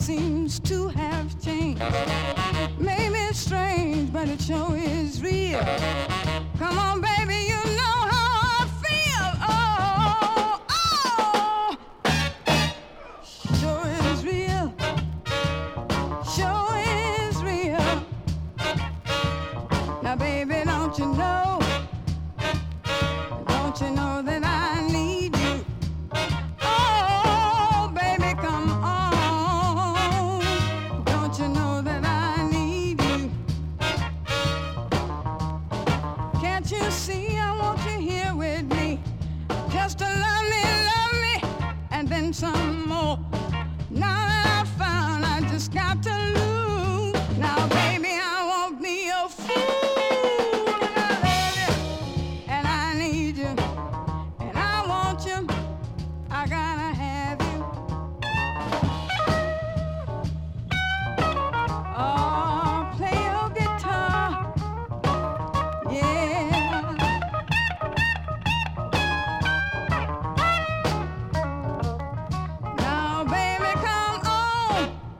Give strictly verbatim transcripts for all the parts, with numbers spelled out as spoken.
seems to have changed. Maybe it's strange, but it sure is real. Come on, baby, you know how I feel. Oh, oh, sure is real. Sure is real. Now, baby, don't you know? Don't you know that I need you? Oh, baby, come on. Don't you know that I need you? Can't you see I want you here with me? Just to love me, love me, and then some more. Now that I found I just got to lose. Now, baby, I won't be a fool. And I love you, and I need you, and I want you. I gotta have you. Oh, play your guitar, yeah. Now, baby, come on.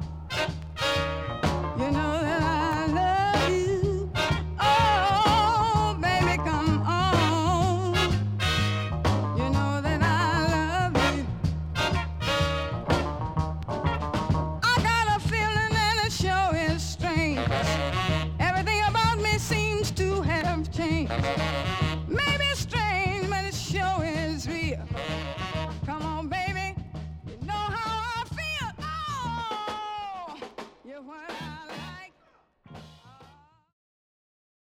You know that I love you. Oh, baby, come on. You know that I love you. I got a feeling that it sure is strange. Everything about me seems to have changed. Maybe it's strange, but it sure is real.